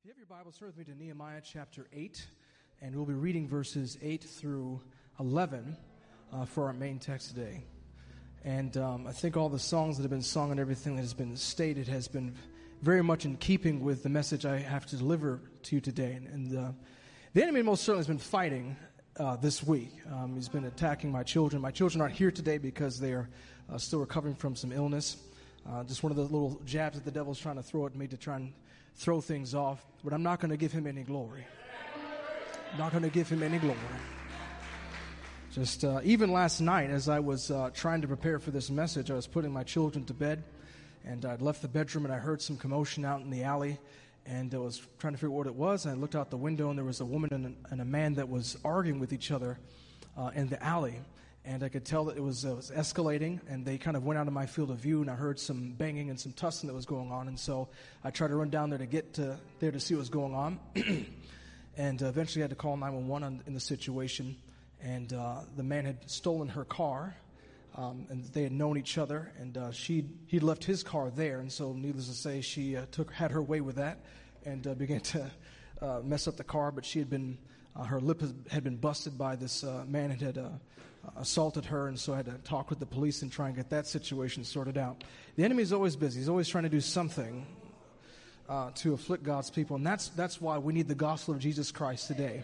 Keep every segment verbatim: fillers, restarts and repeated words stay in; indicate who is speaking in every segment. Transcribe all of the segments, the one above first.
Speaker 1: If you have your Bible, turn with me to Nehemiah chapter eight, and we'll be reading verses eight through eleven uh, for our main text today. And um, I think all the songs that have been sung and everything that has been stated has been very much in keeping with the message I have to deliver to you today. And, and uh, the enemy most certainly has been fighting uh, this week. Um, he's been attacking my children. My children aren't here today because they are uh, still recovering from some illness. Uh, just one of those little jabs that the devil's trying to throw at me to try and throw things off, but I'm not going to give him any glory. I'm not going to give him any glory. Just uh, even last night, as I was uh, trying to prepare for this message, I was putting my children to bed, and I'd left the bedroom, and I heard some commotion out in the alley, and I was trying to figure out what it was, and I looked out the window, and there was a woman and a, and a man that was arguing with each other uh, in the alley. And I could tell that it was, uh, it was escalating, and they kind of went out of my field of view, and I heard some banging and some tussling that was going on. And so I tried to run down there to get to, there to see what was going on. and uh, eventually I had to call nine one one on, in the situation. And uh, the man had stolen her car, um, and they had known each other. And uh, she'd, he'd left his car there, and so needless to say, she uh, took had her way with that and uh, began to uh, mess up the car. But she had been, uh, her lip had been busted by this uh, man that had uh, assaulted her, and so I had to talk with the police and try and get that situation sorted out. The enemy is always busy. He's always trying to do something uh, to afflict God's people, and that's that's why we need the gospel of Jesus Christ today.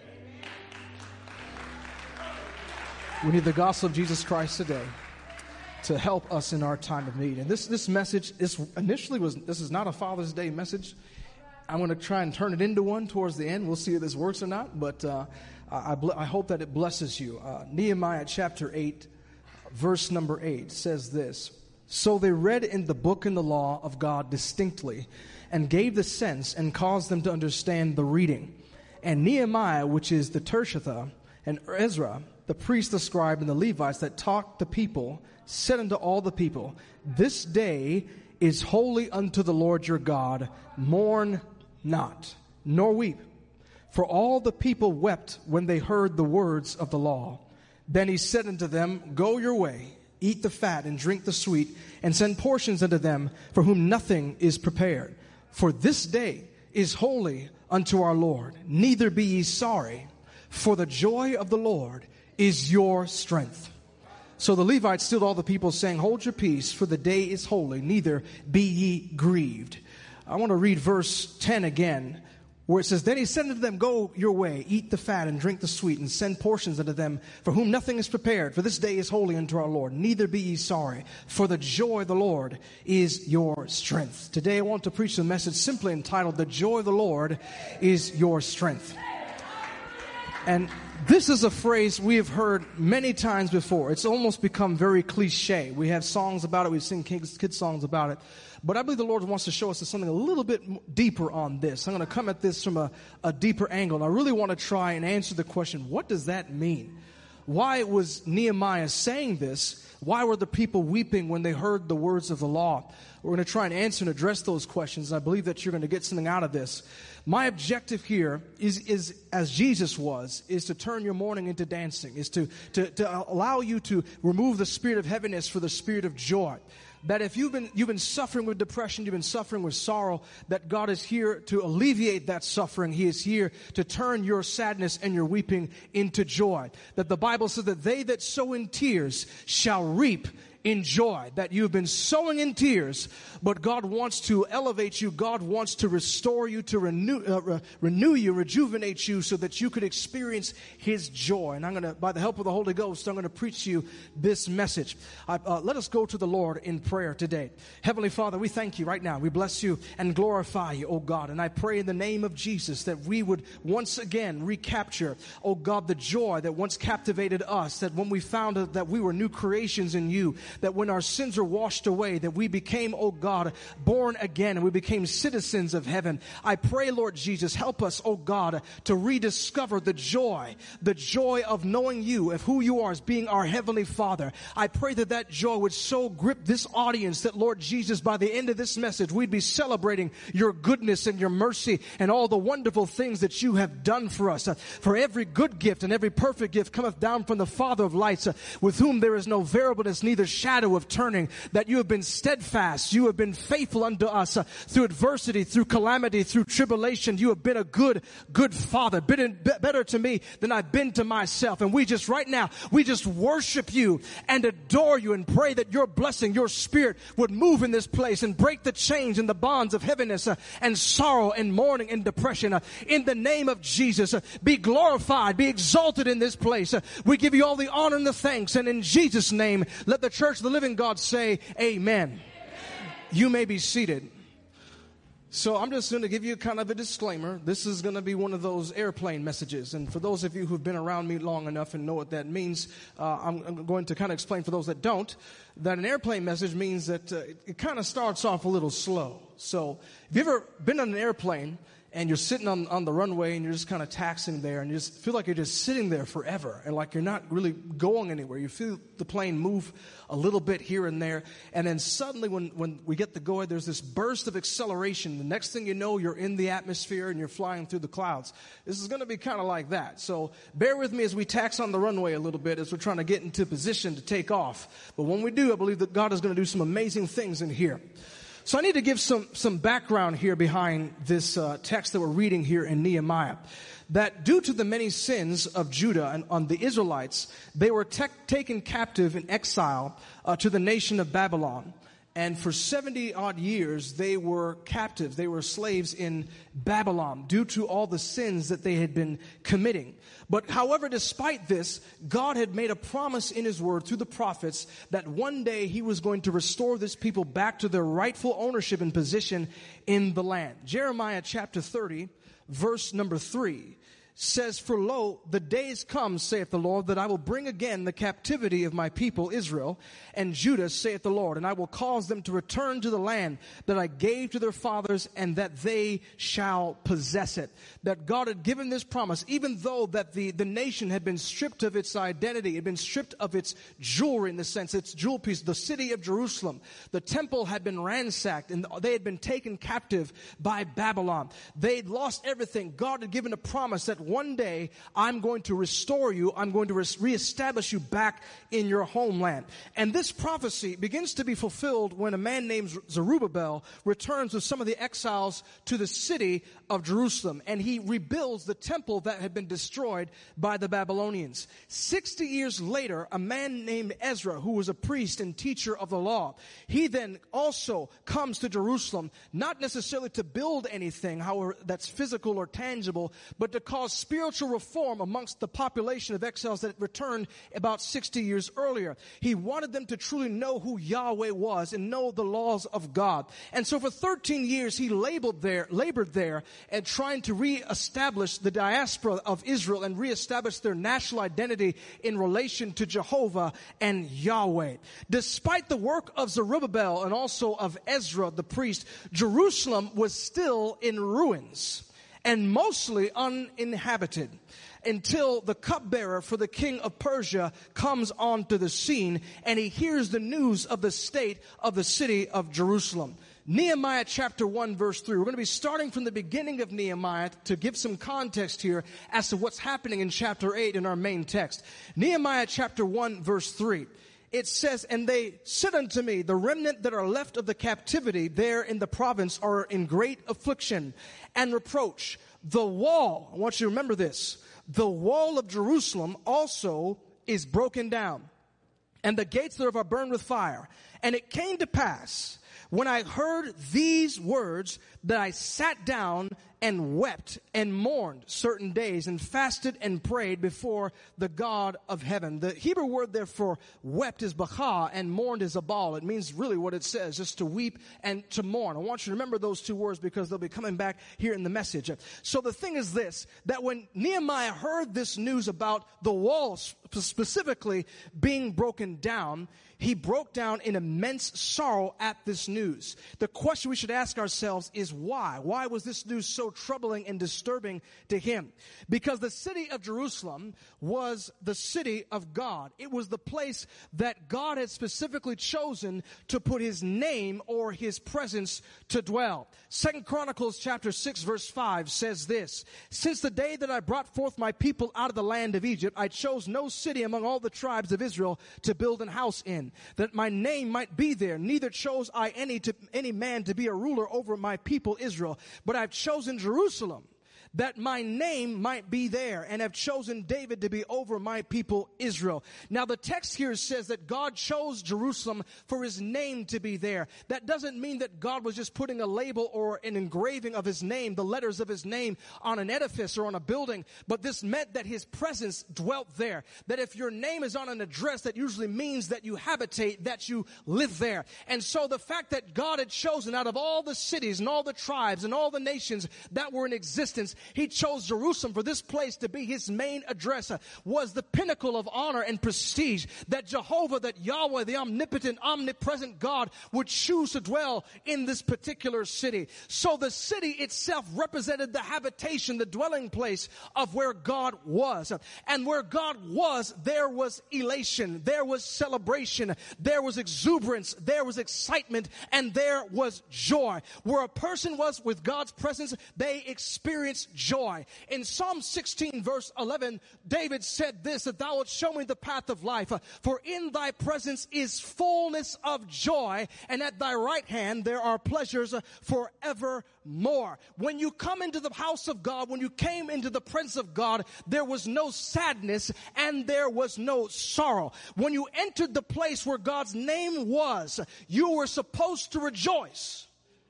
Speaker 1: We need the gospel of Jesus Christ today to help us in our time of need. And this this message is initially was this is not a Father's Day message. I'm going to try and turn it into one towards the end. We'll see if this works or not, but uh, I, I hope that it blesses you. Uh, Nehemiah chapter eight, verse number eight says this: So they read in the book and the law of God distinctly, and gave the sense and caused them to understand the reading. And Nehemiah, which is the Tirshatha, and Ezra, the priest, the scribe, and the Levites that taught the people, said unto all the people, This day is holy unto the Lord your God. Mourn not, nor weep. For all the people wept when they heard the words of the law. Then he said unto them, Go your way, eat the fat and drink the sweet, and send portions unto them for whom nothing is prepared. For this day is holy unto our Lord. Neither be ye sorry, for the joy of the Lord is your strength. So the Levites stilled all the people, saying, Hold your peace, for the day is holy, neither be ye grieved. I want to read verse ten again, where it says, Then he said unto them, Go your way, eat the fat and drink the sweet, and send portions unto them for whom nothing is prepared. For this day is holy unto our Lord. Neither be ye sorry, for the joy of the Lord is your strength. Today I want to preach a message simply entitled, The Joy of the Lord is Your Strength. And this is a phrase we have heard many times before. It's almost become very cliche. We have songs about it. We've seen kids, kids songs about it. But I believe the Lord wants to show us something a little bit deeper on this. I'm going to come at this from a, a deeper angle. And I really want to try and answer the question, what does that mean? Why was Nehemiah saying this? Why were the people weeping when they heard the words of the law? We're going to try and answer and address those questions. I believe that you're going to get something out of this. My objective here is, is as Jesus was, is to turn your mourning into dancing, is to, to, to allow you to remove the spirit of heaviness for the spirit of joy. That if you've been, you've been suffering with depression, you've been suffering with sorrow, that God is here to alleviate that suffering. He is here to turn your sadness and your weeping into joy. That the Bible says that they that sow in tears shall reap in joy. That you have been sowing in tears, but God wants to elevate you. God wants to restore you, to renew, uh, re- renew you, rejuvenate you, so that you could experience His joy. And I'm going to, by the help of the Holy Ghost, I'm going to preach to you this message. I, uh, let us go to the Lord in prayer today. Heavenly Father, we thank you right now. We bless you and glorify you, oh God. And I pray in the name of Jesus that we would once again recapture, oh God, the joy that once captivated us. That when we found that we were new creations in you, that when our sins are washed away, that we became, oh God, born again, and we became citizens of heaven. I pray, Lord Jesus, help us, oh God, to rediscover the joy, the joy of knowing you, of who you are as being our Heavenly Father. I pray that that joy would so grip this audience that, Lord Jesus, by the end of this message, we'd be celebrating your goodness and your mercy and all the wonderful things that you have done for us. Uh, for every good gift and every perfect gift cometh down from the Father of lights, uh, with whom there is no variableness, neither shadow of turning, that you have been steadfast. You have been faithful unto us uh, through adversity, through calamity, through tribulation. You have been a good, good Father, been be- better to me than I've been to myself. And we just right now, we just worship you and adore you and pray that your blessing, your spirit would move in this place and break the chains and the bonds of heaviness uh, and sorrow and mourning and depression. Uh, in the name of Jesus, uh, be glorified, be exalted in this place. Uh, we give you all the honor and the thanks. And in Jesus' name, let the church of the living God say amen. You may be seated. So I'm just going to give you kind of a disclaimer. This is going to be one of those airplane messages. And for those of you who've been around me long enough and know what that means, uh, I'm, I'm going to kind of explain for those that don't, that an airplane message means that uh, it, it kind of starts off a little slow. So if you've ever been on an airplane and you're sitting on, on the runway and you're just kind of taxiing there and you just feel like you're just sitting there forever and like you're not really going anywhere. You feel the plane move a little bit here and there. And then suddenly when, when we get the go ahead, there's this burst of acceleration. The next thing you know, you're in the atmosphere and you're flying through the clouds. This is going to be kind of like that. So bear with me as we tax on the runway a little bit as we're trying to get into position to take off. But when we do, I believe that God is going to do some amazing things in here. So I need to give some, some background here behind this uh, text that we're reading here in Nehemiah. That due to the many sins of Judah and on the Israelites, they were te- taken captive in exile uh, to the nation of Babylon. And for seventy odd years, they were captives. They were slaves in Babylon due to all the sins that they had been committing. But however, despite this, God had made a promise in His Word through the prophets that one day He was going to restore this people back to their rightful ownership and position in the land. Jeremiah chapter thirty, verse number three. Says, for lo, the days come, saith the Lord, that I will bring again the captivity of my people Israel and Judah, saith the Lord, and I will cause them to return to the land that I gave to their fathers, and that they shall possess it. That God had given this promise, even though that the, the nation had been stripped of its identity, had been stripped of its jewelry, in the sense, its jewel piece, the city of Jerusalem. The temple had been ransacked, and they had been taken captive by Babylon. They'd lost everything. God had given a promise that one day I'm going to restore you. I'm going to re- reestablish you back in your homeland. And this prophecy begins to be fulfilled when a man named Zerubbabel returns with some of the exiles to the city of Jerusalem. And he rebuilds the temple that had been destroyed by the Babylonians. Sixty years later, a man named Ezra, who was a priest and teacher of the law, he then also comes to Jerusalem, not necessarily to build anything, however, that's physical or tangible, but to cause spiritual reform amongst the population of exiles that returned about sixty years earlier. He wanted them to truly know who Yahweh was and know the laws of God. And so for thirteen years, he labored there, labored there and trying to reestablish the diaspora of Israel and reestablish their national identity in relation to Jehovah and Yahweh. Despite the work of Zerubbabel and also of Ezra, the priest, Jerusalem was still in ruins and mostly uninhabited until the cupbearer for the king of Persia comes onto the scene and he hears the news of the state of the city of Jerusalem. Nehemiah chapter one verse three. We're going to be starting from the beginning of Nehemiah to give some context here as to what's happening in chapter eight in our main text. Nehemiah chapter one verse three. It says, and they said unto me, the remnant that are left of the captivity there in the province are in great affliction and reproach. The wall, I want you to remember this, the wall of Jerusalem also is broken down, and the gates thereof are burned with fire. And it came to pass, when I heard these words, that I sat down and wept and mourned certain days and fasted and prayed before the God of heaven. The Hebrew word there for wept is baka and mourned is abal. It means really what it says, just to weep and to mourn. I want you to remember those two words because they'll be coming back here in the message. So the thing is this, that when Nehemiah heard this news about the walls specifically being broken down, he broke down in immense sorrow at this news. The question we should ask ourselves is why? Why was this news so troubling and disturbing to him? Because the city of Jerusalem was the city of God. It was the place that God had specifically chosen to put his name or his presence to dwell. Second Chronicles chapter six verse five says this, "Since the day that I brought forth my people out of the land of Egypt, I chose no city among all the tribes of Israel to build an house in, that my name might be there. Neither chose I any to any man to be a ruler over my people Israel, but I've chosen Jerusalem, that my name might be there, and have chosen David to be over my people Israel." Now the text here says that God chose Jerusalem for his name to be there. That doesn't mean that God was just putting a label or an engraving of his name, the letters of his name, on an edifice or on a building, but this meant that his presence dwelt there. That if your name is on an address, that usually means that you habitate, that you live there. And so the fact that God had chosen out of all the cities and all the tribes and all the nations that were in existence, he chose Jerusalem for this place to be his main address, uh, was the pinnacle of honor and prestige, that Jehovah, that Yahweh, the omnipotent, omnipresent God, would choose to dwell in this particular city. So the city itself represented the habitation, the dwelling place of where God was. And where God was, there was elation, there was celebration, there was exuberance, there was excitement, and there was joy. Where a person was with God's presence, they experienced joy. In Psalm sixteen verse eleven, David said this, that thou wilt show me the path of life, for in thy presence is fullness of joy, and at thy right hand there are pleasures forevermore. When you come into the house of God, when you came into the presence of God, there was no sadness and there was no sorrow. When you entered the place where God's name was, you were supposed to rejoice.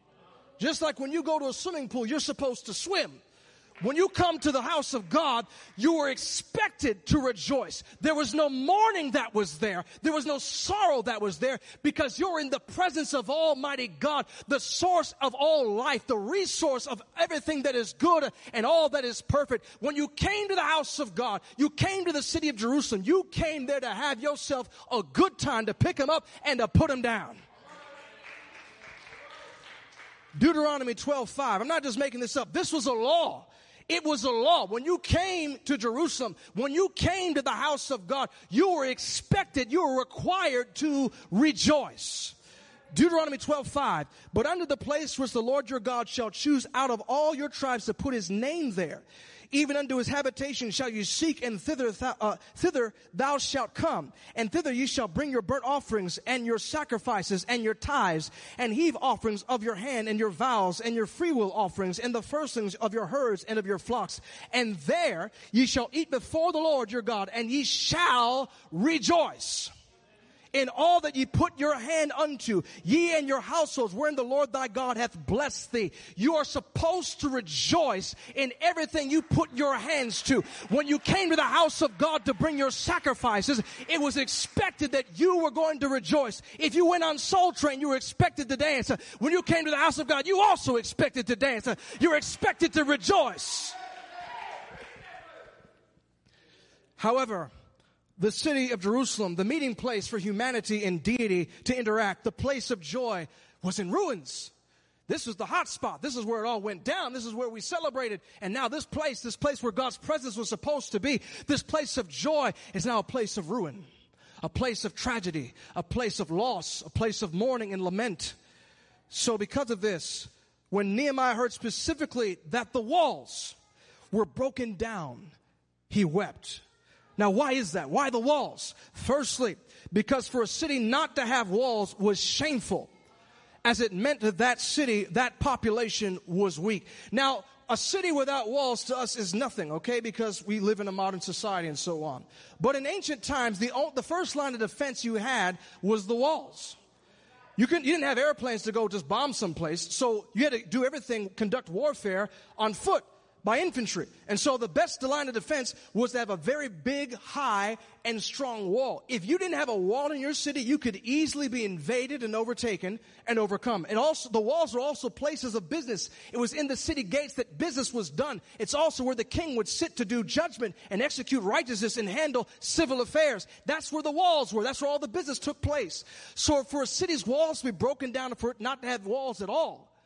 Speaker 1: Just like when you go to a swimming pool, you're supposed to swim. When you come to the house of God, you were expected to rejoice. There was no mourning that was there. There was no sorrow that was there, because you're in the presence of Almighty God, the source of all life, the resource of everything that is good and all that is perfect. When you came to the house of God, you came to the city of Jerusalem, you came there to have yourself a good time, to pick him up and to put him down. Deuteronomy twelve five. I'm not just making this up. This was a law. It was a law. When you came to Jerusalem, when you came to the house of God, you were expected, you were required to rejoice. Deuteronomy twelve five. "But unto the place which the Lord your God shall choose out of all your tribes to put his name there, even unto his habitation shall you seek, and thither, th- uh, thither thou shalt come. And thither ye shall bring your burnt offerings, and your sacrifices, and your tithes, and heave offerings of your hand, and your vows, and your freewill offerings, and the firstlings of your herds and of your flocks. And there ye shall eat before the Lord your God, and ye shall rejoice in all that ye put your hand unto, ye and your households, wherein the Lord thy God hath blessed thee." You are supposed to rejoice in everything you put your hands to. When you came to the house of God to bring your sacrifices, it was expected that you were going to rejoice. If you went on Soul Train, you were expected to dance. When you came to the house of God, you also expected to dance. You're expected to rejoice. However, the city of Jerusalem, the meeting place for humanity and deity to interact, the place of joy, was in ruins. This was the hot spot. This is where it all went down. This is where we celebrated. And now this place, this place where God's presence was supposed to be, this place of joy is now a place of ruin, a place of tragedy, a place of loss, a place of mourning and lament. So because of this, when Nehemiah heard specifically that the walls were broken down, he wept. Now, why is that? Why the walls? Firstly, because for a city not to have walls was shameful, as it meant that that city, that population was weak. Now, a city without walls to us is nothing, okay, because we live in a modern society and so on. But in ancient times, the, the first line of defense you had was the walls. You, couldn't, you didn't have airplanes to go just bomb someplace, so you had to do everything, conduct warfare on foot, by infantry. And so the best line of defense was to have a very big, high, and strong wall. If you didn't have a wall in your city, you could easily be invaded and overtaken and overcome. And also, the walls were also places of business. It was in the city gates that business was done. It's also where the king would sit to do judgment and execute righteousness and handle civil affairs. That's where the walls were. That's where all the business took place. So for a city's walls to be broken down, and for it not to have walls at all,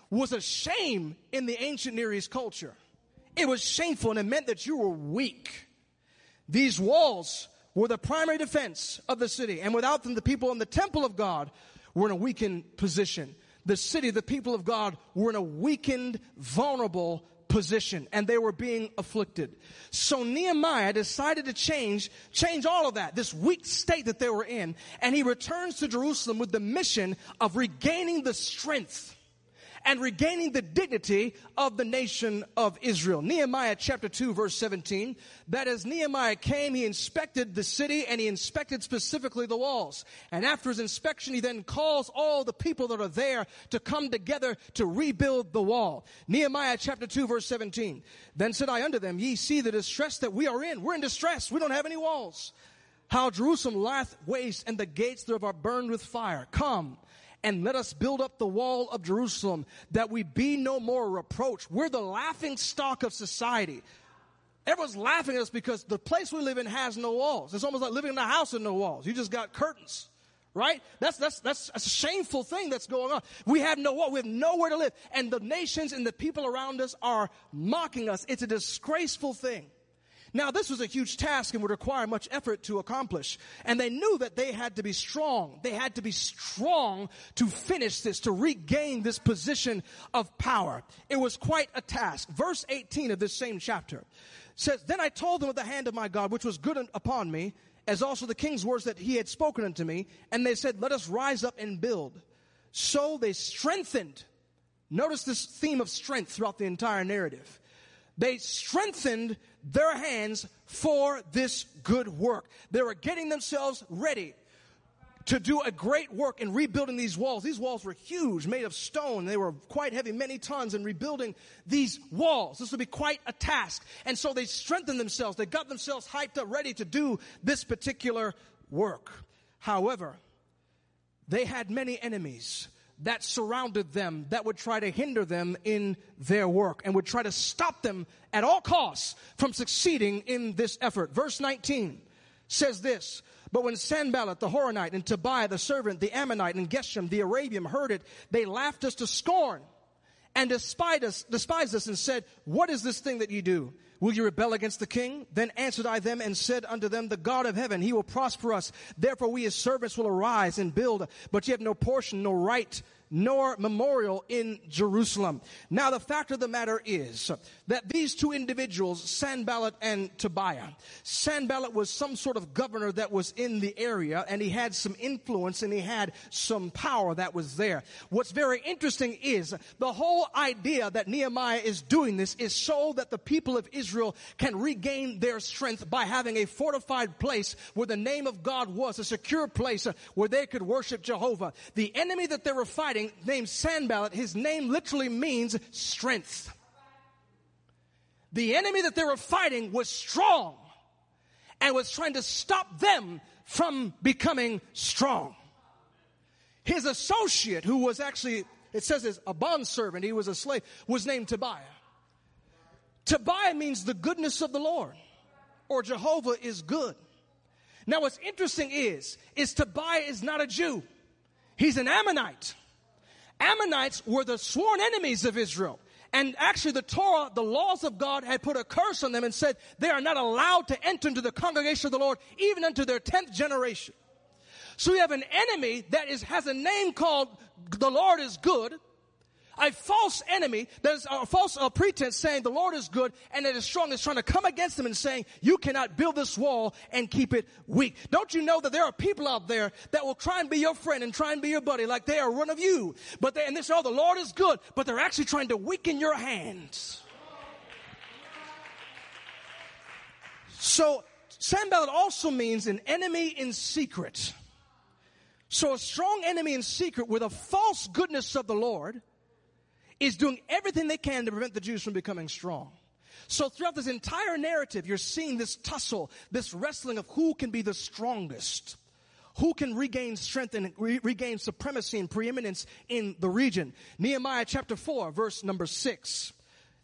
Speaker 1: was a shame in the ancient Near East culture. It was shameful, and it meant that you were weak. These walls were the primary defense of the city, and without them, the people in the temple of God were in a weakened position. The city, the people of God, were in a weakened, vulnerable position, and they were being afflicted. So Nehemiah decided to change, change all of that, this weak state that they were in, and he returns to Jerusalem with the mission of regaining the strength and regaining the dignity of the nation of Israel. Nehemiah chapter two, verse seventeen, that as Nehemiah came, he inspected the city, and he inspected specifically the walls. And after his inspection, he then calls all the people that are there to come together to rebuild the wall. Nehemiah chapter two, verse seventeen, then said I unto them, ye see the distress that we are in. We're in distress. We don't have any walls. How Jerusalem lieth waste, and the gates thereof are burned with fire. Come, and let us build up the wall of Jerusalem, that we be no more reproach. We're the laughing stock of society. Everyone's laughing at us because the place we live in has no walls. It's almost like living in a house with no walls. You just got curtains, right? That's, that's, that's a shameful thing that's going on. We have no wall. We have nowhere to live. And the nations and the people around us are mocking us. It's a disgraceful thing. Now, this was a huge task and would require much effort to accomplish. And they knew that they had to be strong. They had to be strong to finish this, to regain this position of power. It was quite a task. Verse eighteen of this same chapter says, then I told them of the hand of my God, which was good upon me, as also the king's words that he had spoken unto me. And they said, let us rise up and build. So they strengthened. Notice this theme of strength throughout the entire narrative. They strengthened their hands for this good work. They were getting themselves ready to do a great work in rebuilding these walls. These walls were huge, made of stone. They were quite heavy, many tons, in rebuilding these walls. This would be quite a task. And so they strengthened themselves. They got themselves hyped up, ready to do this particular work. However, they had many enemies that surrounded them, that would try to hinder them in their work and would try to stop them at all costs from succeeding in this effort. Verse nineteen says this, but when Sanballat the Horonite and Tobiah the servant, the Ammonite and Geshem the Arabian heard it, they laughed us to scorn and despised us, despised us and said, what is this thing that ye do? Will you rebel against the king? Then answered I them and said unto them, the God of heaven, he will prosper us. Therefore we his servants will arise and build, but ye have no portion, no right, nor memorial in Jerusalem. Now the fact of the matter is that these two individuals, Sanballat and Tobiah, Sanballat was some sort of governor that was in the area, and he had some influence and he had some power that was there. What's very interesting is the whole idea that Nehemiah is doing this is so that the people of Israel can regain their strength by having a fortified place where the name of God was, a secure place where they could worship Jehovah. The enemy that they were fighting, named Sanballat, his name literally means strength. The enemy that they were fighting was strong and was trying to stop them from becoming strong. His associate, who was actually, it says is a bondservant, he was a slave, was named Tobiah. Tobiah means the goodness of the Lord, or Jehovah is good. Now what's interesting is, is Tobiah is not a Jew. He's an Ammonite. Ammonites were the sworn enemies of Israel. And actually the Torah, the laws of God, had put a curse on them and said they are not allowed to enter into the congregation of the Lord even unto their tenth generation. So we have an enemy that is has a name called the Lord is good, a false enemy, that is a false uh, pretense saying the Lord is good, and that is strong, is trying to come against them and saying you cannot build this wall and keep it weak. Don't you know that there are people out there that will try and be your friend and try and be your buddy like they are one of you, but they, and they say, oh, the Lord is good, but they're actually trying to weaken your hands. So Sanballat also means an enemy in secret. So a strong enemy in secret with a false goodness of the Lord is doing everything they can to prevent the Jews from becoming strong. So throughout this entire narrative, you're seeing this tussle, this wrestling of who can be the strongest, who can regain strength and re- regain supremacy and preeminence in the region. Nehemiah chapter four, verse number six.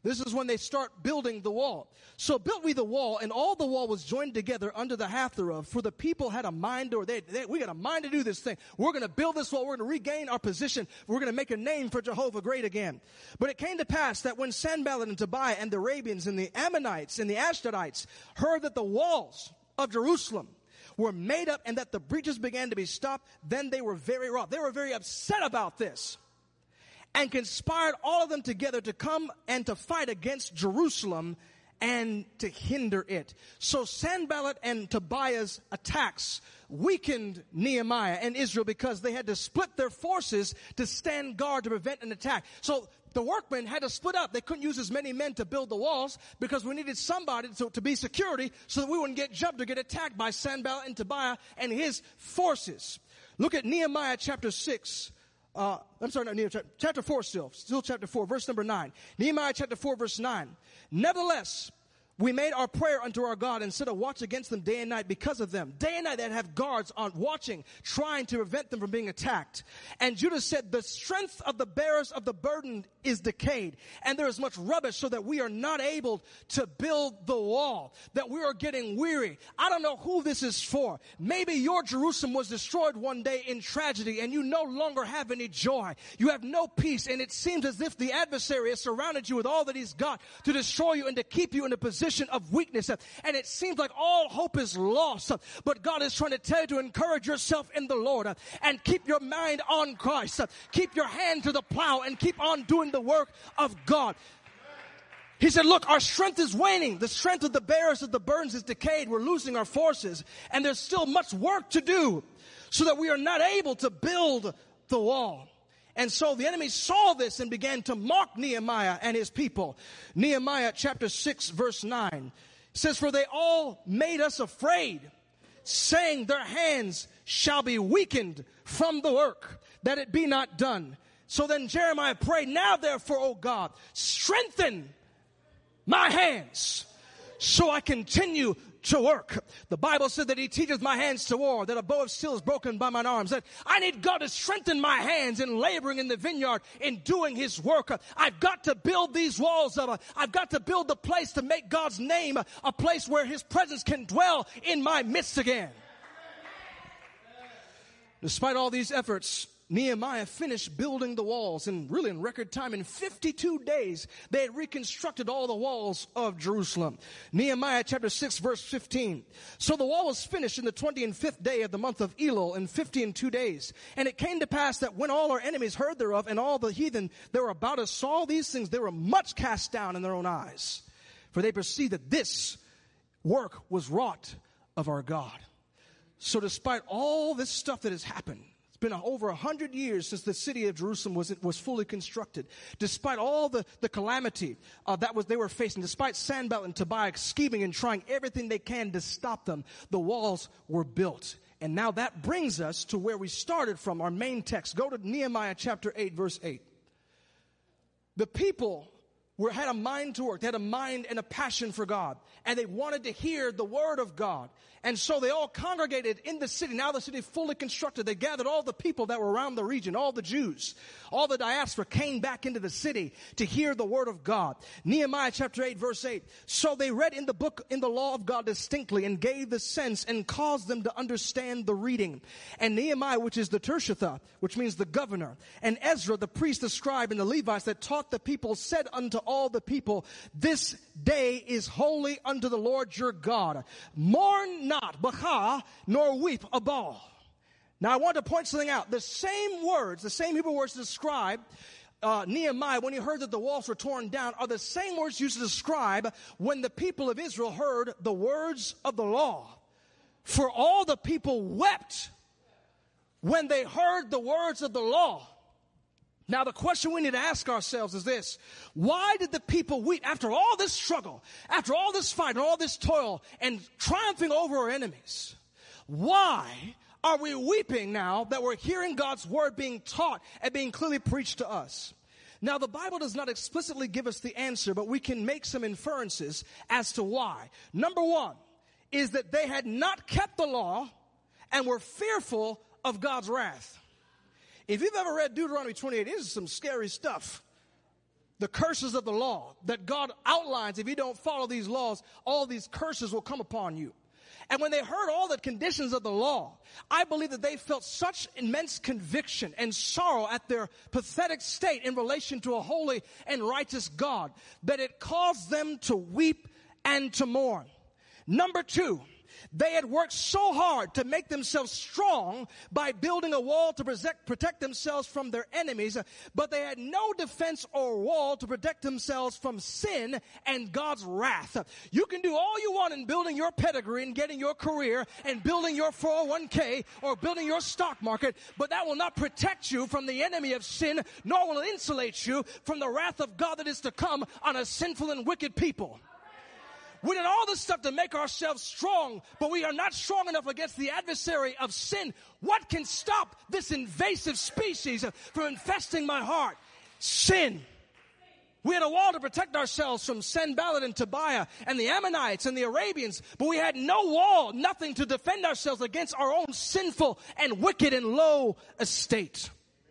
Speaker 1: This is when they start building the wall. So built we the wall, and all the wall was joined together under the half thereof. For the people had a mind, or they, they we got a mind to do this thing. We're going to build this wall. We're going to regain our position. We're going to make a name for Jehovah great again. But it came to pass that when Sanballat and Tobiah and the Arabians and the Ammonites and the Ashdodites heard that the walls of Jerusalem were made up and that the breaches began to be stopped, then they were very wroth. They were very upset about this, and conspired all of them together to come and to fight against Jerusalem and to hinder it. So Sanballat and Tobiah's attacks weakened Nehemiah and Israel because they had to split their forces to stand guard to prevent an attack. So the workmen had to split up. They couldn't use as many men to build the walls because we needed somebody to, to be security so that we wouldn't get jumped or get attacked by Sanballat and Tobiah and his forces. Look at Nehemiah chapter six. Uh, I'm sorry, not Nehemiah, chapter four still, still chapter four, verse number nine. Nehemiah chapter four, verse nine. Nevertheless, we made our prayer unto our God and set a watch against them day and night because of them. Day and night they'd have guards on watching, trying to prevent them from being attacked. And Judah said, the strength of the bearers of the burden is decayed, and there is much rubbish, so that we are not able to build the wall, that we are getting weary. I don't know who this is for. Maybe your Jerusalem was destroyed one day in tragedy, and you no longer have any joy. You have no peace, and it seems as if the adversary has surrounded you with all that he's got to destroy you and to keep you in a position of weakness, and it seems like all hope is lost. But God is trying to tell you to encourage yourself in the Lord and keep your mind on Christ. Keep your hand to the plow and keep on doing the work of God. He said, look, our strength is waning. The strength of the bearers of the burdens is decayed. We're losing our forces, and there's still much work to do so that we are not able to build the wall. And so the enemy saw this and began to mock Nehemiah and his people. Nehemiah chapter six, verse nine says, for they all made us afraid, saying their hands shall be weakened from the work, that it be not done. So then Jeremiah prayed, now therefore, O God, strengthen my hands so I continue to work. The Bible said that he teaches my hands to war, that a bow of steel is broken by mine arms. That I need God to strengthen my hands in laboring in the vineyard, in doing his work. I've got to build these walls up. I've got to build the place to make God's name a place where his presence can dwell in my midst again. Despite all these efforts, Nehemiah finished building the walls, and really in record time, in fifty-two days, they had reconstructed all the walls of Jerusalem. Nehemiah chapter six, verse fifteen. So the wall was finished in the twenty and fifth day of the month of Elul, in fifty and two days. And it came to pass that when all our enemies heard thereof, and all the heathen that were about us saw these things, they were much cast down in their own eyes. For they perceived that this work was wrought of our God. So despite all this stuff that has happened, been over a hundred years since the city of Jerusalem was was fully constructed. Despite all the, the calamity uh, that was they were facing, despite Sanballat and Tobiah scheming and trying everything they can to stop them, the walls were built. And now that brings us to where we started from, our main text. Go to Nehemiah chapter eight, verse eight. The people were had a mind to work. They had a mind and a passion for God. And they wanted to hear the word of God. And so they all congregated in the city. Now the city fully constructed. They gathered all the people that were around the region, all the Jews, all the diaspora came back into the city to hear the word of God. Nehemiah chapter eight, verse eight. So they read in the book, in the law of God distinctly, and gave the sense and caused them to understand the reading. And Nehemiah, which is the Tirshatha, which means the governor, and Ezra, the priest, the scribe, and the Levites that taught the people, said unto all the people, this day is holy unto the Lord your God. Mourn not, bacha, nor weep a Baal. Now I want to point something out. The same words, the same Hebrew words to describe uh, Nehemiah when he heard that the walls were torn down are the same words used to describe when the people of Israel heard the words of the law. For all the people wept when they heard the words of the law. Now, the question we need to ask ourselves is this. Why did the people weep after all this struggle, after all this fight, and all this toil, and triumphing over our enemies? Why are we weeping now that we're hearing God's word being taught and being clearly preached to us? Now, the Bible does not explicitly give us the answer, but we can make some inferences as to why. Number one is that they had not kept the law and were fearful of God's wrath. If you've ever read Deuteronomy twenty-eight, this is some scary stuff. the curses of the law that God outlines. If you don't follow these laws, all these curses will come upon you. And when they heard all the conditions of the law, I believe that they felt such immense conviction and sorrow at their pathetic state in relation to a holy and righteous God that it caused them to weep and to mourn. Number two, they had worked so hard to make themselves strong by building a wall to protect, protect themselves from their enemies, but they had no defense or wall to protect themselves from sin and God's wrath. You can do all you want in building your pedigree and getting your career and building your four oh one k or building your stock market, but that will not protect you from the enemy of sin, nor will it insulate you from the wrath of God that is to come on a sinful and wicked people. We did all this stuff to make ourselves strong, but we are not strong enough against the adversary of sin. What can stop this invasive species from infesting my heart? Sin. We had a wall to protect ourselves from Sanballat and Tobiah and the Ammonites and the Arabians, but we had no wall, nothing to defend ourselves against our own sinful and wicked and low estate.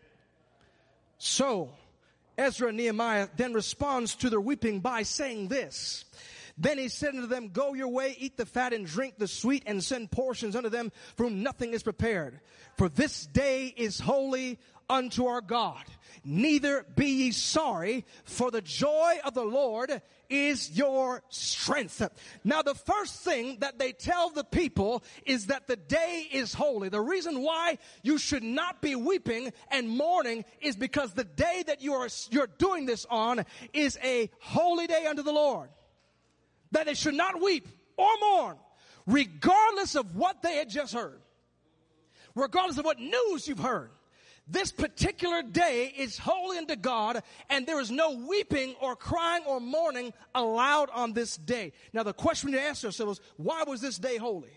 Speaker 1: So, Ezra and Nehemiah then responds to their weeping by saying this. Then he said unto them, go your way, eat the fat and drink the sweet, and send portions unto them for whom nothing is prepared. For this day is holy unto our God. Neither be ye sorry, for the joy of the Lord is your strength. Now the first thing that they tell the people is that the day is holy. The reason why you should not be weeping and mourning is because the day that you are you're doing this on is a holy day unto the Lord. That they should not weep or mourn, regardless of what they had just heard. Regardless of what news you've heard. This particular day is holy unto God, and there is no weeping or crying or mourning allowed on this day. Now the question we need to ask ourselves is, why was this day holy?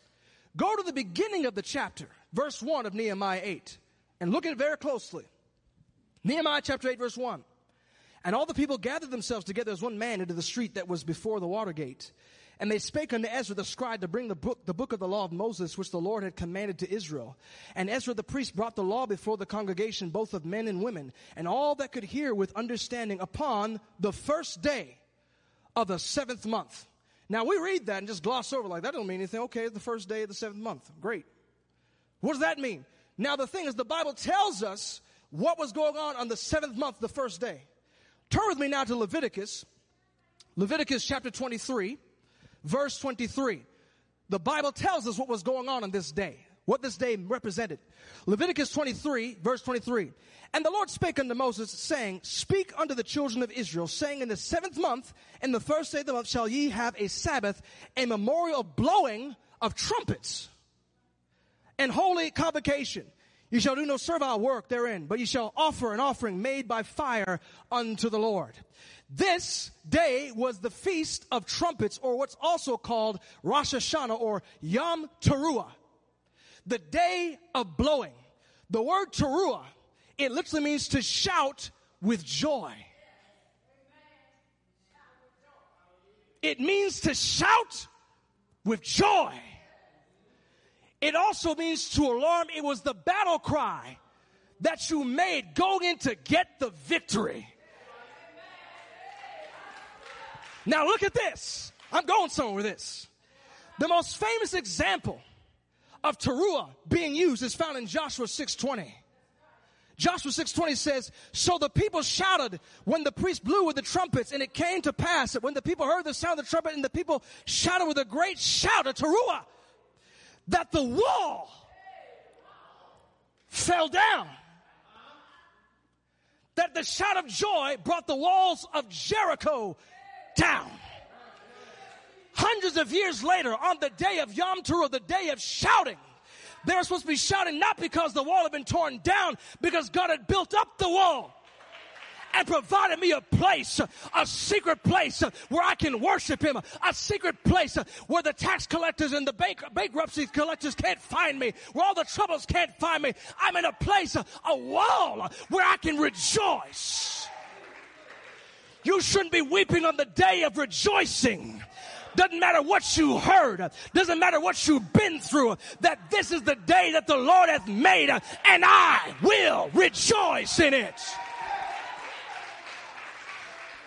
Speaker 1: Go to the beginning of the chapter, verse one of Nehemiah eight, and look at it very closely. Nehemiah chapter eight, verse one. And all the people gathered themselves together as one man into the street that was before the water gate. And they spake unto Ezra the scribe to bring the book, the book of the law of Moses, which the Lord had commanded to Israel. And Ezra the priest brought the law before the congregation, both of men and women, and all that could hear with understanding upon the first day of the seventh month. Now we read that and just gloss over like that don't mean anything. Okay, the first day of the seventh month. Great. What does that mean? Now the thing is, the Bible tells us what was going on on the seventh month, the first day. Turn with me now to Leviticus, Leviticus chapter twenty-three, verse twenty-three. The Bible tells us what was going on on this day, what this day represented. Leviticus twenty-three, verse twenty-three. And the Lord spake unto Moses, saying, speak unto the children of Israel, saying, in the seventh month, in the first day of the month, shall ye have a Sabbath, a memorial blowing of trumpets, and holy convocation. You shall do no servile work therein, but you shall offer an offering made by fire unto the Lord. This day was the Feast of Trumpets, or what's also called Rosh Hashanah, or Yom Teruah. The day of blowing. The word Teruah, it literally means to shout with joy. It means to shout with joy. It also means to alarm. It was the battle cry that you made going in to get the victory. Now look at this. I'm going somewhere with this. The most famous example of Teruah being used is found in Joshua six twenty. Joshua six twenty says, so the people shouted when the priest blew with the trumpets, and it came to pass that when the people heard the sound of the trumpet, and the people shouted with a great shout of Teruah, that the wall fell down. That the shout of joy brought the walls of Jericho down. Hundreds of years later, on the day of Yom Teruah, the day of shouting, they were supposed to be shouting not because the wall had been torn down, because God had built up the wall and provided me a place, a secret place where I can worship him, a secret place where the tax collectors and the bank, bankruptcy collectors can't find me, where all the troubles can't find me. I'm in a place, a wall where I can rejoice. You shouldn't be weeping on the day of rejoicing. Doesn't matter what you heard. Doesn't matter what you've been through. That this is the day that the Lord hath made, and I will rejoice in it.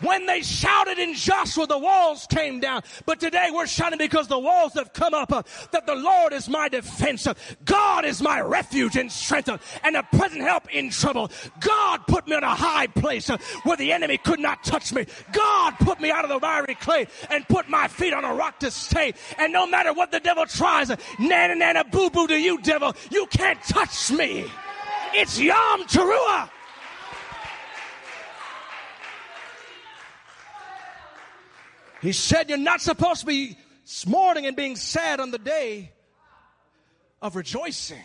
Speaker 1: When they shouted in Joshua, the walls came down. But today we're shouting because the walls have come up, uh, that the Lord is my defense. Uh, God is my refuge and strength, uh, and a present help in trouble. God put me on a high place uh, where the enemy could not touch me. God put me out of the miry clay and put my feet on a rock to stay. And no matter what the devil tries, uh, nana nana boo boo to you, devil, you can't touch me. It's Yom Teruah. He said you're not supposed to be mourning and being sad on the day of rejoicing.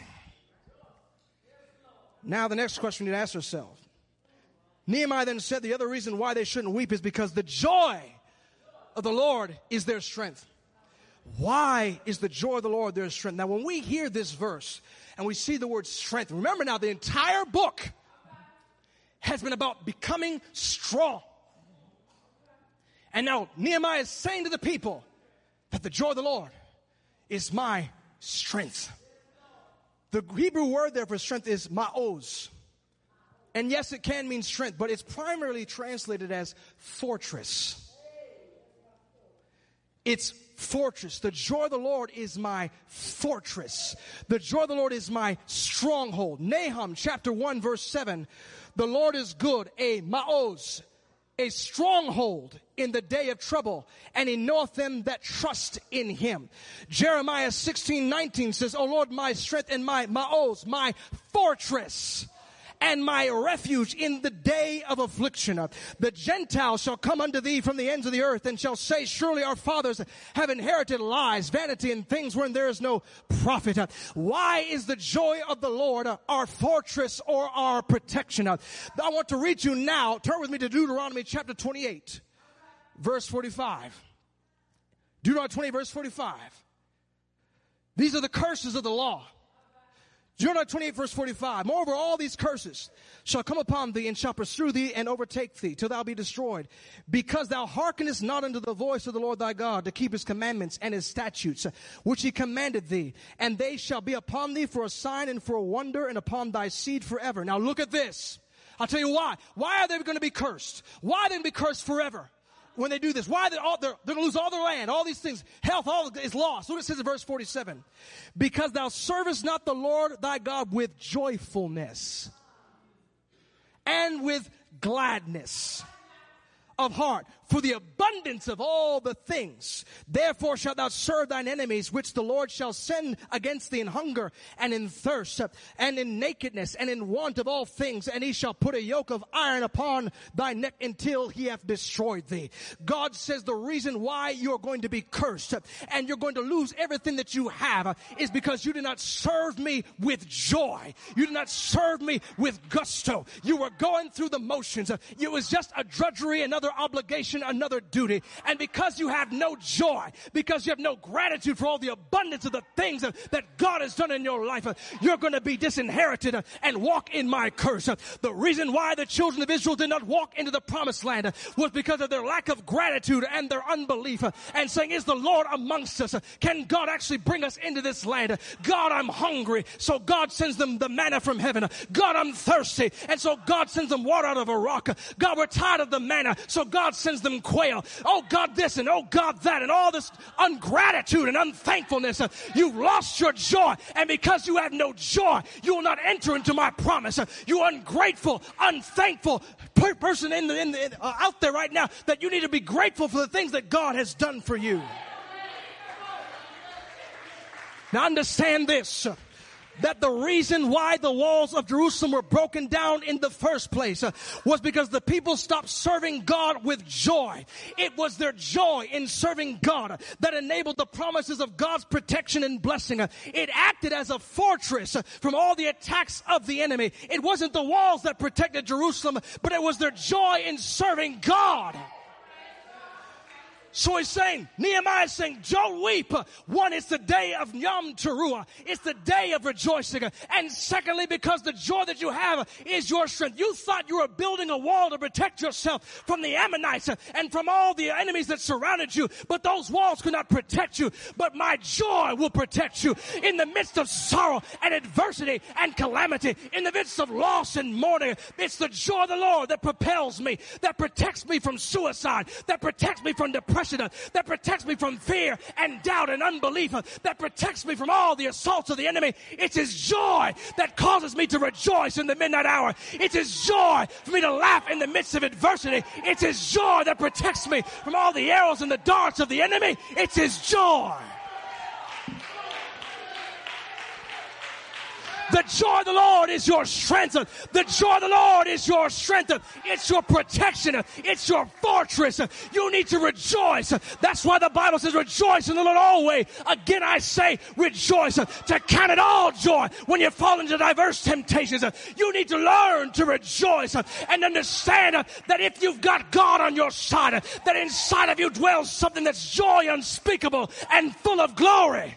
Speaker 1: Now the next question you need to ask yourself. Nehemiah then said the other reason why they shouldn't weep is because the joy of the Lord is their strength. Why is the joy of the Lord their strength? Now when we hear this verse and we see the word strength, remember now the entire book has been about becoming strong. And now Nehemiah is saying to the people that the joy of the Lord is my strength. The Hebrew word there for strength is ma'oz. And yes, it can mean strength, but it's primarily translated as fortress. It's fortress. The joy of the Lord is my fortress. The joy of the Lord is my stronghold. Nahum chapter one verse seven. The Lord is good, a ma'oz, a stronghold in the day of trouble, and he knoweth them that trust in him. Jeremiah sixteen nineteen says, O Lord, my strength and my ma'oz, my fortress, and my refuge in the day of affliction. The Gentiles shall come unto thee from the ends of the earth, and shall say, surely our fathers have inherited lies, vanity, and things wherein there is no profit. Why is the joy of the Lord our fortress or our protection? I want to read you now. Turn with me to Deuteronomy chapter twenty-eight, verse forty-five. Deuteronomy twenty, verse forty-five. These are the curses of the law. Deuteronomy twenty-eight, verse forty-five. Moreover, all these curses shall come upon thee, and shall pursue thee, and overtake thee, till thou be destroyed. Because thou hearkenest not unto the voice of the Lord thy God, to keep his commandments and his statutes, which he commanded thee. And they shall be upon thee for a sign and for a wonder, and upon thy seed forever. Now look at this. I'll tell you why. Why are they going to be cursed? Why are they going to be cursed forever? When they do this, why are they all, they're, they're going to lose all their land, all these things, health, all is lost. Look what it says in verse forty-seven. Because thou servest not the Lord thy God with joyfulness and with gladness of heart, for the abundance of all the things. Therefore shalt thou serve thine enemies, which the Lord shall send against thee in hunger and in thirst and in nakedness and in want of all things. And he shall put a yoke of iron upon thy neck until he hath destroyed thee. God says the reason why you're going to be cursed and you're going to lose everything that you have is because you did not serve me with joy. You did not serve me with gusto. You were going through the motions. It was just a drudgery, another obligation, another duty. And because you have no joy, because you have no gratitude for all the abundance of the things that God has done in your life, you're going to be disinherited and walk in my curse. The reason why the children of Israel did not walk into the promised land was because of their lack of gratitude and their unbelief, and saying, is the Lord amongst us? Can God actually bring us into this land? God, I'm hungry. So God sends them the manna from heaven. God, I'm thirsty. And so God sends them water out of a rock. God, we're tired of the manna. So God sends them quail. Oh God this and oh God that, and all this ungratitude and unthankfulness. Uh, you've lost your joy, and because you have no joy, you will not enter into my promise. Uh, you ungrateful, unthankful per- person in the, in the, in, uh, out there right now, that you need to be grateful for the things that God has done for you. Now understand this. Uh, that the reason why the walls of Jerusalem were broken down in the first place uh, was because the people stopped serving God with joy. It was their joy in serving God uh, that enabled the promises of God's protection and blessing. Uh, it acted as a fortress uh, from all the attacks of the enemy. It wasn't the walls that protected Jerusalem, but it was their joy in serving God. So he's saying, Nehemiah is saying, don't weep. One, it's the day of Yom Teruah. It's the day of rejoicing. And secondly, because the joy that you have is your strength. You thought you were building a wall to protect yourself from the Ammonites and from all the enemies that surrounded you. But those walls could not protect you. But my joy will protect you in the midst of sorrow and adversity and calamity, in the midst of loss and mourning. It's the joy of the Lord that propels me, that protects me from suicide, that protects me from depression, that protects me from fear and doubt and unbelief, that protects me from all the assaults of the enemy. It's his joy that causes me to rejoice in the midnight hour. It's his joy for me to laugh in the midst of adversity. It's his joy that protects me from all the arrows and the darts of the enemy. It's his joy. The joy of the Lord is your strength. The joy of the Lord is your strength. It's your protection. It's your fortress. You need to rejoice. That's why the Bible says, rejoice in the Lord always. Again, I say, rejoice. To count it all joy when you fall into diverse temptations. You need to learn to rejoice and understand that if you've got God on your side, that inside of you dwells something that's joy unspeakable and full of glory.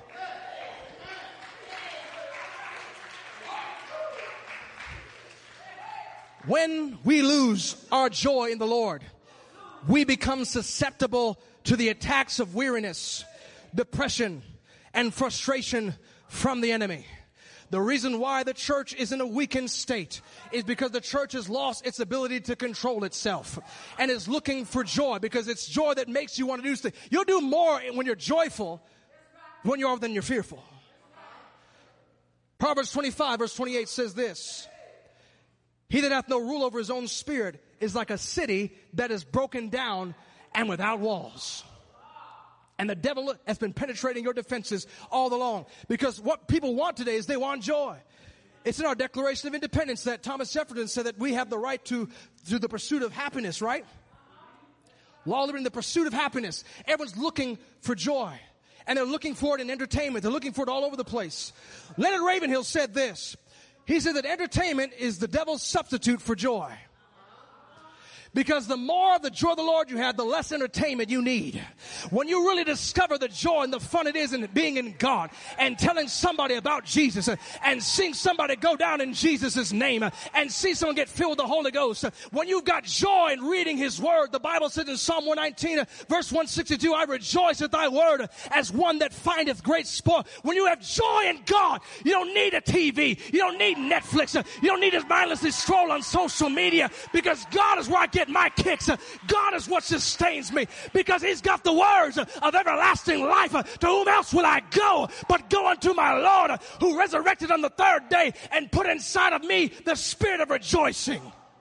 Speaker 1: When we lose our joy in the Lord, we become susceptible to the attacks of weariness, depression, and frustration from the enemy. The reason why the church is in a weakened state is because the church has lost its ability to control itself and is looking for joy, because it's joy that makes you want to do things. You'll do more when you're joyful when you are than you're fearful. Proverbs twenty-five verse twenty-eight says this: he that hath no rule over his own spirit is like a city that is broken down and without walls. And the devil has been penetrating your defenses all along, because what people want today is they want joy. It's in our Declaration of Independence that Thomas Jefferson said that we have the right to, to the pursuit of happiness, right? Law, liberty, and the pursuit of happiness. Everyone's looking for joy. And they're looking for it in entertainment. They're looking for it all over the place. Leonard Ravenhill said this. He said that entertainment is the devil's substitute for joy. Because the more of the joy of the Lord you have, the less entertainment you need. When you really discover the joy and the fun it is in being in God and telling somebody about Jesus and seeing somebody go down in Jesus' name and see someone get filled with the Holy Ghost. When you've got joy in reading His Word, the Bible says in Psalm one nineteen, verse one sixty-two, I rejoice at Thy Word as one that findeth great sport. When you have joy in God, you don't need a T V. You don't need Netflix. You don't need to mindlessly stroll on social media, because God is where I get my kicks. God is what sustains me, because He's got the words of everlasting life. To whom else will I go but go unto my Lord, who resurrected on the third day and put inside of me the spirit of rejoicing.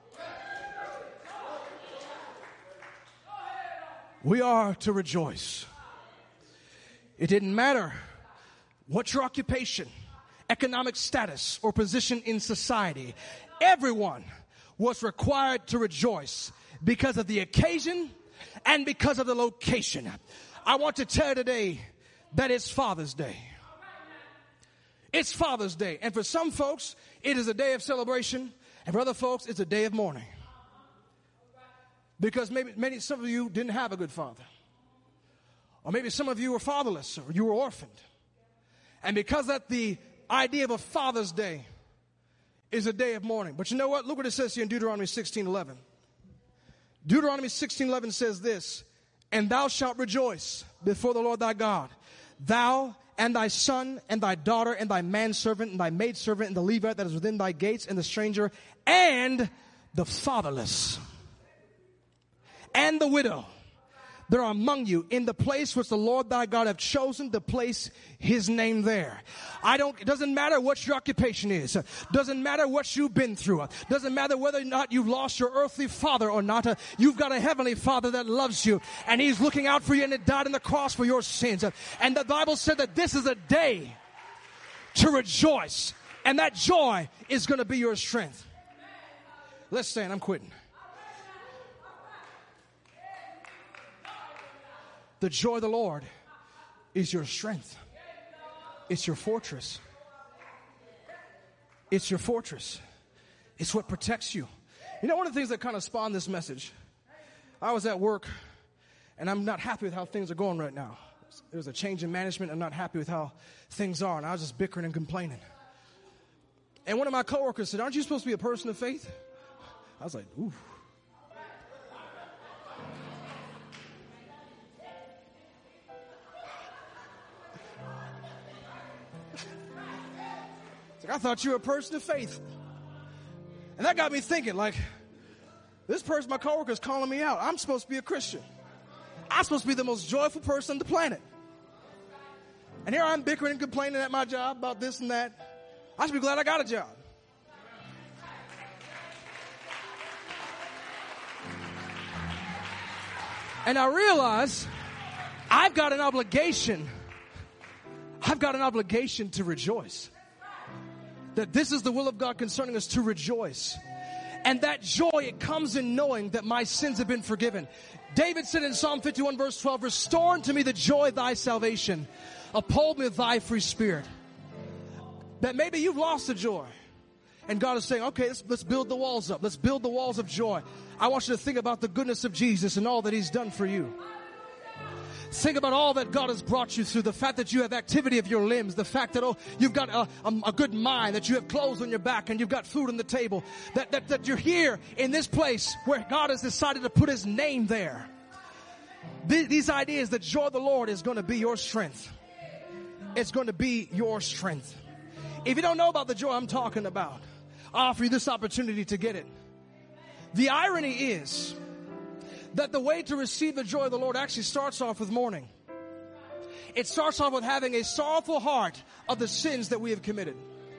Speaker 1: We are to rejoice. It didn't matter what your occupation, economic status, or position in society. Everyone was required to rejoice because of the occasion and because of the location. I want to tell you today that it's Father's Day. It's Father's Day. And for some folks, it is a day of celebration. And for other folks, it's a day of mourning. Because maybe many, some of you didn't have a good father. Or maybe some of you were fatherless, or you were orphaned. And because that the idea of a Father's Day is a day of mourning. But you know what? Look what it says here in Deuteronomy sixteen eleven. Deuteronomy sixteen eleven says this: and thou shalt rejoice before the Lord thy God, thou and thy son and thy daughter and thy manservant and thy maidservant and the Levite that is within thy gates and the stranger and the fatherless and the widow that are among you in the place which the Lord thy God hath chosen to place His name there. I don't, it doesn't matter what your occupation is. Doesn't matter what you've been through. Doesn't matter whether or not you've lost your earthly father or not. You've got a heavenly Father that loves you, and He's looking out for you, and it died on the cross for your sins. And the Bible said that this is a day to rejoice, and that joy is going to be your strength. Let's stand. I'm quitting. The joy of the Lord is your strength. It's your fortress. It's your fortress. It's what protects you. You know, one of the things that kind of spawned this message, I was at work and I'm not happy with how things are going right now. There's a change in management. I'm not happy with how things are, and I was just bickering and complaining. And one of my coworkers said, aren't you supposed to be a person of faith? I was like, ooh. It's like, I thought you were a person of faith. And that got me thinking, like, this person, my coworker, is calling me out. I'm supposed to be a Christian. I'm supposed to be the most joyful person on the planet. And here I'm bickering and complaining at my job about this and that. I should be glad I got a job. And I realize I've got an obligation. I've got an obligation to rejoice. That this is the will of God concerning us, to rejoice. And that joy, it comes in knowing that my sins have been forgiven. David said in Psalm fifty-one verse twelve, restore unto me the joy of thy salvation. Uphold me with thy free spirit. That maybe you've lost the joy. And God is saying, okay, let's, let's build the walls up. Let's build the walls of joy. I want you to think about the goodness of Jesus and all that he's done for you. Think about all that God has brought you through. The fact that you have activity of your limbs. The fact that, oh, you've got a, a, a good mind. That you have clothes on your back and you've got food on the table. That, that, that you're here in this place where God has decided to put his name there. Th- these ideas, the joy of the Lord is going to be your strength. It's going to be your strength. If you don't know about the joy I'm talking about, I offer you this opportunity to get it. The irony is that the way to receive the joy of the Lord actually starts off with mourning. It starts off with having a sorrowful heart of the sins that we have committed.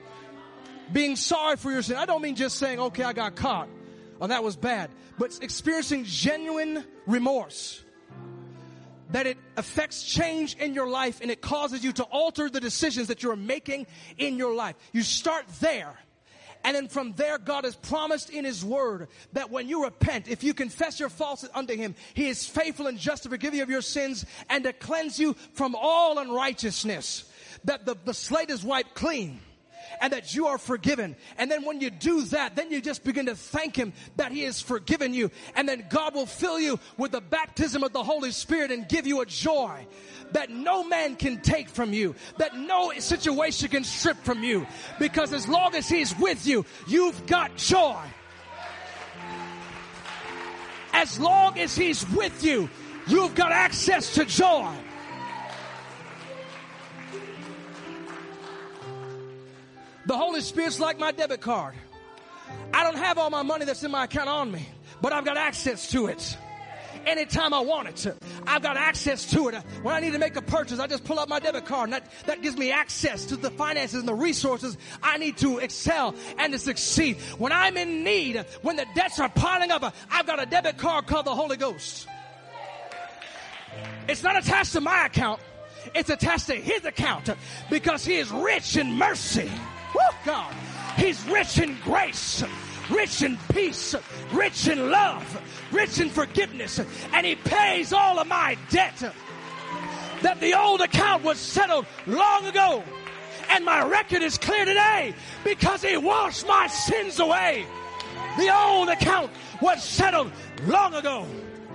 Speaker 1: Being sorry for your sin. I don't mean just saying, okay, I got caught, or that was bad, but experiencing genuine remorse. That it affects change in your life and it causes you to alter the decisions that you're making in your life. You start there. And then from there, God has promised in his word that when you repent, if you confess your faults unto him, he is faithful and just to forgive you of your sins and to cleanse you from all unrighteousness. That the, the slate is wiped clean and that you are forgiven. And then when you do that, then you just begin to thank him that he has forgiven you. And then God will fill you with the baptism of the Holy Spirit and give you a joy that no man can take from you, that no situation can strip from you. Because as long as he's with you, you've got joy. As long as he's with you, you've got access to joy. The Holy Spirit's like my debit card. I don't have all my money that's in my account on me, but I've got access to it. Anytime I want it to. I've got access to it. When I need to make a purchase, I just pull out my debit card, and that, that gives me access to the finances and the resources I need to excel and to succeed. When I'm in need, when the debts are piling up, I've got a debit card called the Holy Ghost. It's not attached to my account. It's attached to his account because he is rich in mercy. Woo, God. He's rich in grace, rich in peace, rich in love, rich in forgiveness, and he pays all of my debt. That the old account was settled long ago, and my record is clear today because he washed my sins away. The old account was settled long ago.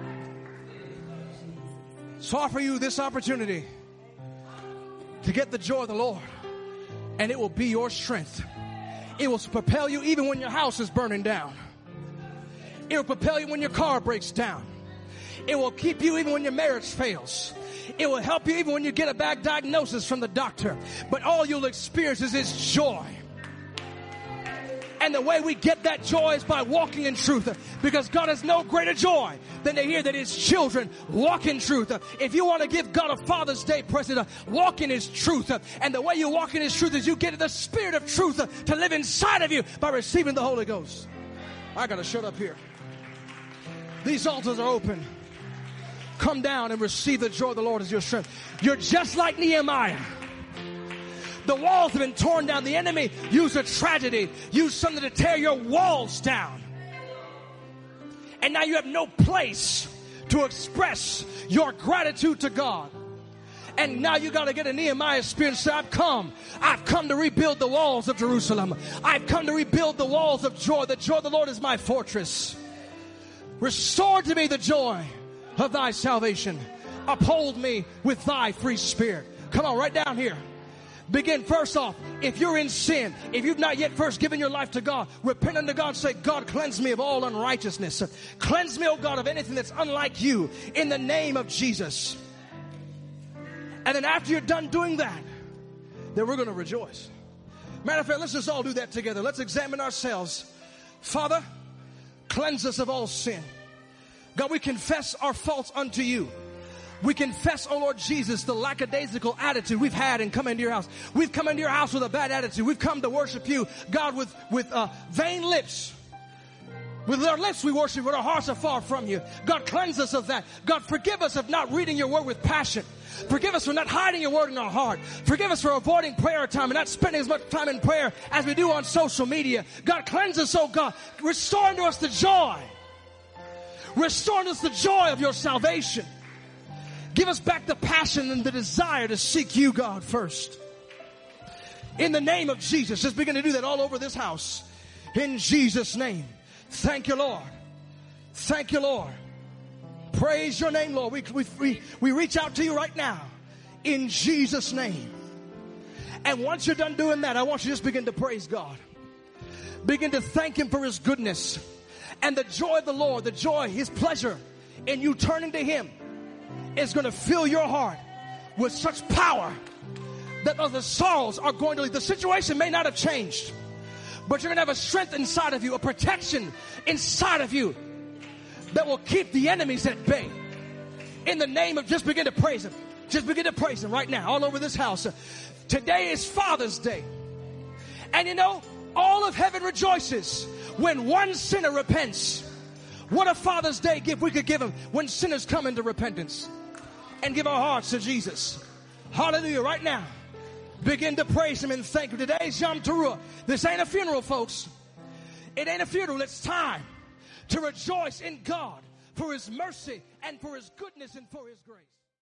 Speaker 1: So I offer you this opportunity to get the joy of the Lord, and it will be your strength. It will propel you even when your house is burning down. It will propel you when your car breaks down. It will keep you even when your marriage fails. It will help you even when you get a bad diagnosis from the doctor. But all you'll experience is this joy. And the way we get that joy is by walking in truth. Because God has no greater joy than to hear that his children walk in truth. If you want to give God a Father's Day present, walk in his truth. And the way you walk in his truth is you get the Spirit of truth to live inside of you by receiving the Holy Ghost. I got to shut up here. These altars are open. Come down and receive the joy of the Lord as your strength. You're just like Nehemiah. The walls have been torn down. The enemy used a tragedy, used something to tear your walls down. And now you have no place to express your gratitude to God. And now you got to get a Nehemiah spirit and say, I've come. I've come to rebuild the walls of Jerusalem. I've come to rebuild the walls of joy. The joy of the Lord is my fortress. Restore to me the joy of thy salvation. Uphold me with thy free spirit. Come on, right down here. Begin first off, if you're in sin, if you've not yet first given your life to God, repent unto God, say, God, cleanse me of all unrighteousness. Cleanse me, oh God, of anything that's unlike you in the name of Jesus. And then after you're done doing that, then we're going to rejoice. Matter of fact, let's just all do that together. Let's examine ourselves. Father, cleanse us of all sin. God, we confess our faults unto you. We confess, oh Lord Jesus, the lackadaisical attitude we've had and come into your house. We've come into your house with a bad attitude. We've come to worship you, God, with, with uh, vain lips. With our lips we worship, but our hearts are far from you. God, cleanse us of that. God, forgive us of not reading your word with passion. Forgive us for not hiding your word in our heart. Forgive us for avoiding prayer time and not spending as much time in prayer as we do on social media. God, cleanse us, oh God. Restore unto us the joy. Restore unto us the joy of your salvation. Give us back the passion and the desire to seek you, God, first. In the name of Jesus, just begin to do that all over this house. In Jesus' name. Thank you, Lord. Thank you, Lord. Praise your name, Lord. We, we, we, we reach out to you right now. In Jesus' name. And once you're done doing that, I want you to just begin to praise God. Begin to thank Him for His goodness. And the joy of the Lord, the joy, His pleasure in you turning to Him is going to fill your heart with such power that the sorrows are going to leave. The situation may not have changed, but you're going to have a strength inside of you, a protection inside of you that will keep the enemies at bay. In the name of, just begin to praise Him. Just begin to praise Him right now all over this house. Today is Father's Day. And you know, all of heaven rejoices when one sinner repents. What a Father's Day gift we could give Him when sinners come into repentance and give our hearts to Jesus. Hallelujah. Right now, begin to praise Him and thank Him. Today's Yom Teruah. This ain't a funeral, folks. It ain't a funeral. It's time to rejoice in God for His mercy and for His goodness and for His grace.